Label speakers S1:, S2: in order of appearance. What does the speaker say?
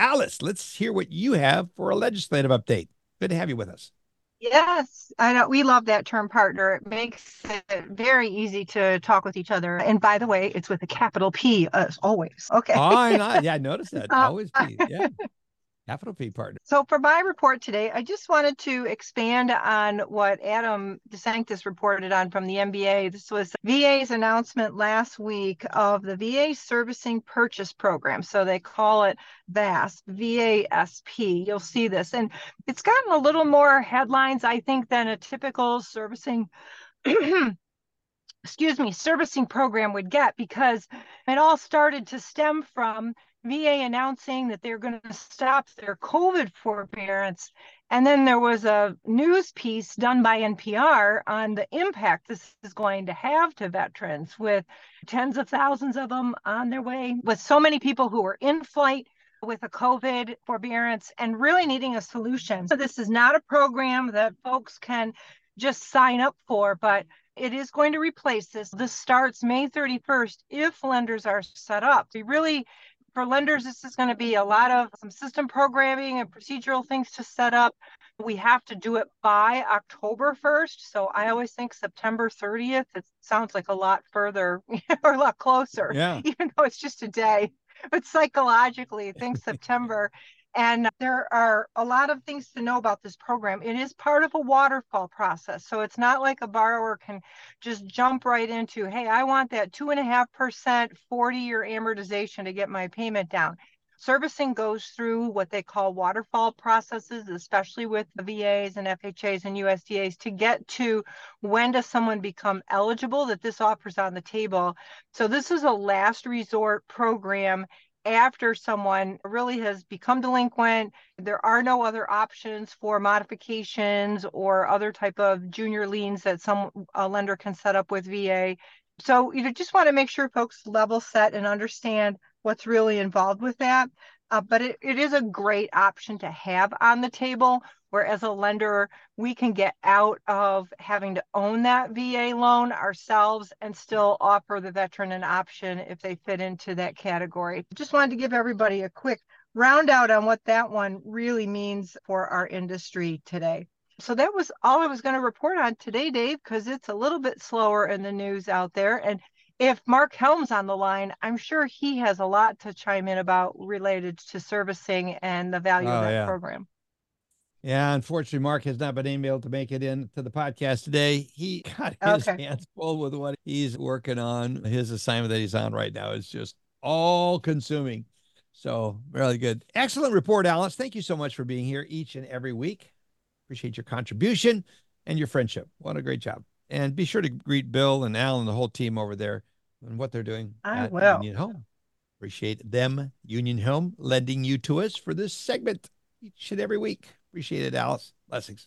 S1: Alice, let's hear what you have for a legislative update. Good to have you with us.
S2: Yes, I know we love that term partner. It makes it very easy to talk with each other. And by the way, it's with a capital P as always. Okay.
S1: Yeah, I noticed that.
S2: Uh,
S1: Always P. Yeah, capital P partner.
S2: so for my report today, I just wanted to expand on what Adam DeSanctis reported on from the NBA. This was VA's announcement last week of the VA Servicing Purchase Program. So they call it VASP, VASP. You'll see this. And it's gotten a little more headlines, I think, than a typical servicing excuse me, servicing program would get, because it all started to stem from VA announcing that they're going to stop their COVID forbearance. And then there was a news piece done by NPR on the impact this is going to have to veterans, with tens of thousands of them on their way, with so many people who were in flight with a COVID forbearance and really needing a solution. So this is not a program that folks can just sign up for, but it is going to replace this. This starts May 31st if lenders are set up. We really, for lenders, this is going to be a lot of some system programming and procedural things to set up. We have to do it by October 1st. So I always think September 30th. It sounds like a lot further or a lot closer,
S1: Yeah.
S2: even though it's just a day. But psychologically, I think September. And there are a lot of things to know about this program. It is part of a waterfall process. So it's not like a borrower can just jump right into, hey, I want that 2.5% 40-year amortization to get my payment down. Servicing goes through what they call waterfall processes, especially with the VAs and FHAs and USDAs, to get to when does someone become eligible, that this offers on the table. So this is a last resort program after someone really has become delinquent. There are no other options for modifications or other type of junior liens that some lender can set up with VA. So you just want to make sure folks level set and understand what's really involved with that. But it is a great option to have on the table, where as a lender, we can get out of having to own that VA loan ourselves and still offer the veteran an option if they fit into that category. Just wanted to give everybody a quick round out on what that one really means for our industry today. So that was all I was going to report on today, Dave, because it's a little bit slower in the news out there. And if Mark Helm's on the line, I'm sure he has a lot to chime in about related to servicing and the value of
S1: Oh,
S2: that
S1: yeah.
S2: program.
S1: Yeah, unfortunately, Mark has not been able to make it into the podcast today. He got his
S2: Okay.
S1: hands full with what he's working on. His assignment that he's on right now is just all consuming. So, really good. Excellent report, Alice. Thank you so much for being here each and every week. Appreciate your contribution and your friendship. What a great job. And be sure to greet Bill and Al and the whole team over there and what they're doing
S2: I
S1: at
S2: will.
S1: Union Home. Appreciate them, Union Home, lending you to us for this segment each and every week. Appreciate it, Alice. Blessings.